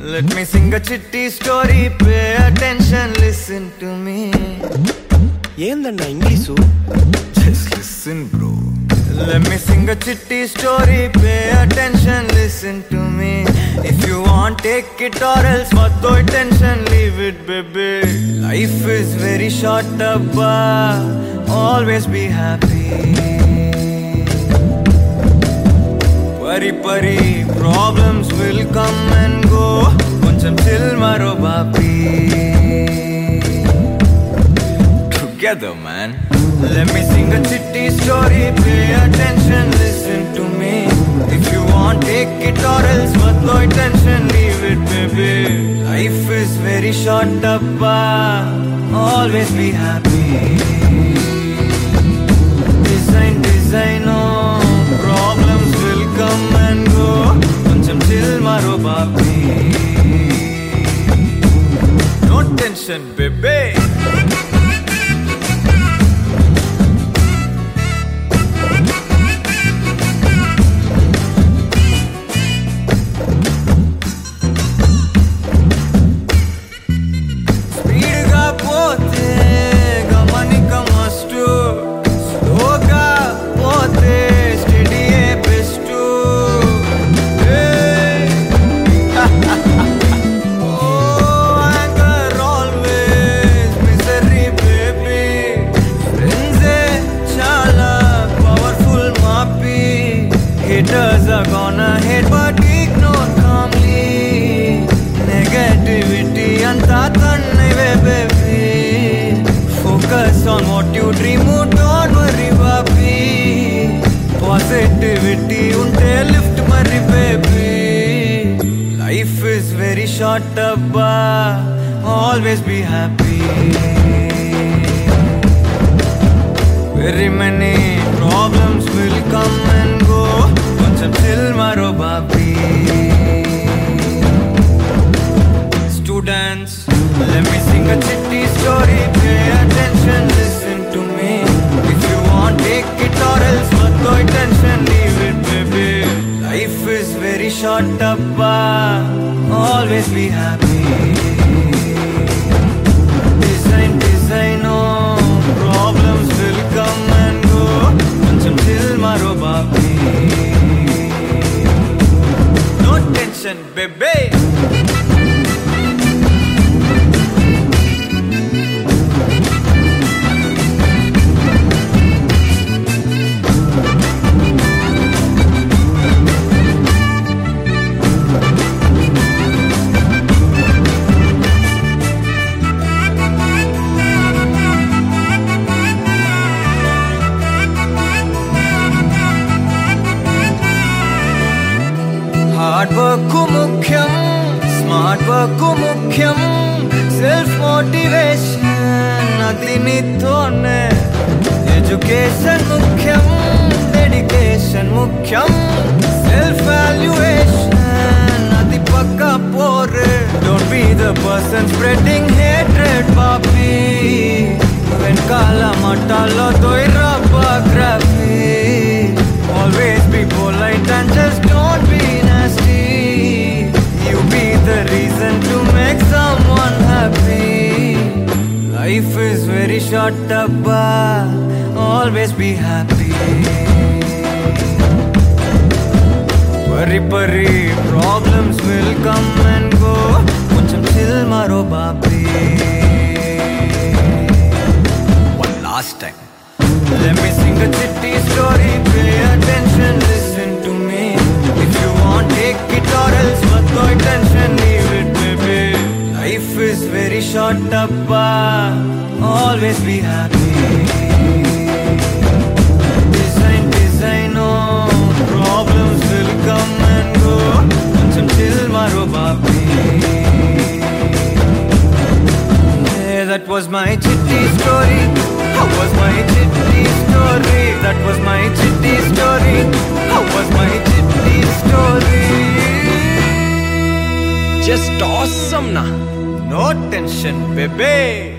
Let me sing a chitty story, pay attention, listen to me. ఏందన్నా English? Just listen bro. Let me sing a chitty story, pay attention, listen to me. If you want, take it or else what do tension, leave it baby. Life is very short abba, always be happy. Pari pari problems will come and go, koncham chill maro bapi. Together man. Let me sing a chitty story, pay attention, listen to me. If you want, take it or else what no attention, leave it baby. Life is very short abba, always be happy. Design oh, problems will come and go, koncham chill maro bapi. No tension baby. Haters are gonna hate but ignore calmly. Negativity anta thannaive baby. Focus on what you dream, don't worry baby. Positivity unte lift mari baby. Life is very short abba, always be happy. Very many problems will come and go, koncham chill maro bapi. Students, let me sing a chitty story, pay attention, listen to me. If you want, take it or else what no attention, leave it baby. Life is very short abba, always be happy. Design oh, problems will come and go, koncham chill maro bapi. No tension baby. Hard work mukhyam, smart work mukhyam, self motivation adinithone. Education mukhyam, dedication mukhyam, self valuation adipakka pore. Don't be the person spreading hatred papi. When kala matalo doira bagrafi. Always be polite and just don't be nasty. You be the reason to make someone happy. Life is very short abba, always be happy. Pari problems will come and go, koncham chill maro bapi. One last time. Let me sing a chitty story, pay attention, listen to me. If you want, take it or else what no attention, leave it baby. Life is very short abba, always be happy. Design oh, problems will come and go, koncham chill maro bapi. Yeah, that was my chitty story. How was my chitty story? That was my chitty story. How was my chitty story? Just awesome na. No tension baby.